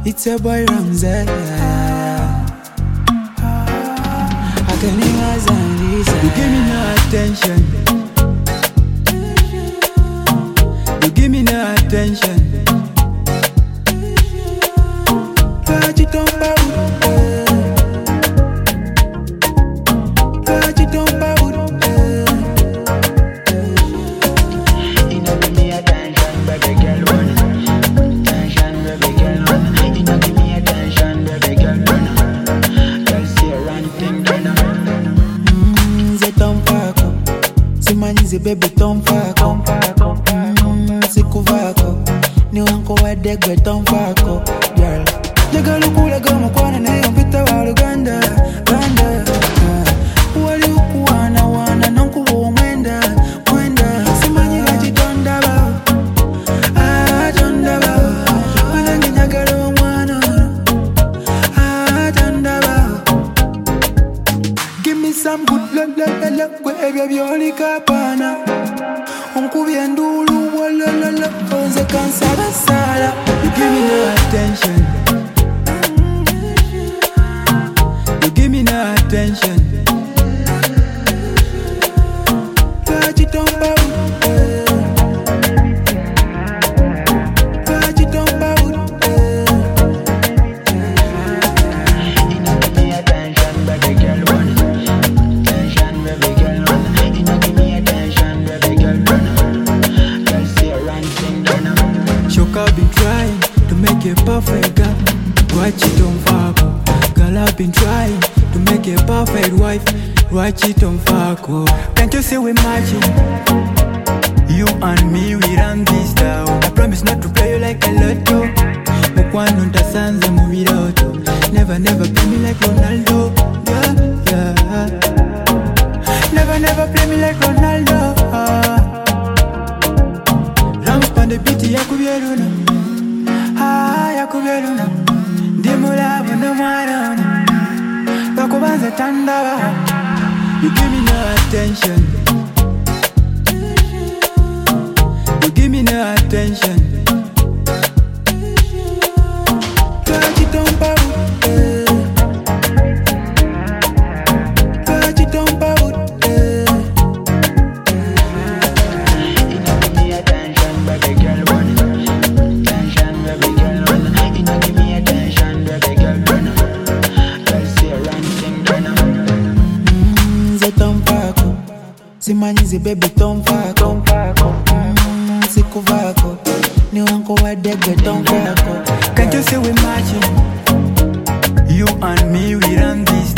It's a boy Ramsey. I can imagine this. You give me no attention. You give me no attention. But you don't bow. But you don't bow. You know give me attention, baby girl, run. Attention, baby girl, run. You know give me attention, baby girl, run. Girl, say run, thing, run. Ze ton fako, simanyize baby ton fako. Sikuvako, ni wanko wadegwe ton fako, girl. Jagalu kule goma kwana na hiyo mpita wa Uganda, Uganda. Wali ukuwana wana nonkuwa mwenda, mwenda. Simanyira chitonda ba, tonda ba. Walangi nyagalo mwana, tonda ba. Give me some good love, wherever you only kapana. Unkubye ndulu, walala, onze kansala sala. You give me no attention. You give me no attention. But you don't bow. But you don't bow. You know give me attention, baby girl, run. Attention, baby girl, run. You know give me attention, baby girl, run. Girl, say run, thing, run. Shook, I've been trying to make a perfect girl. Watch it on Fargo. Girl, I've been trying to make a perfect wife. Watch it on Fargo. Can't you see we matching? You and me, we run this town. I promise not to play you like a lotto. Mukwano ntasanze mu biroto. Never, never play me like Ronaldo. Yeah, yeah. Never, never play me like Ronaldo. Rams pan the beat, yakubyeluna. Yakubyeluna. Ndimula buno mwana. Bakubanza tandaba. You give me no attention. You give me no attention. But you don't bow. But you don't bow. You know give me attention, baby girl, run. Attention, baby girl, run. You know give me attention, baby girl, run. Girl, say run, thing, run. Ze ton fako, simanyize baby ton fako. Sikuvako, ni wanko wadegwe ton fako. Can't you see we matching? You and me, we run this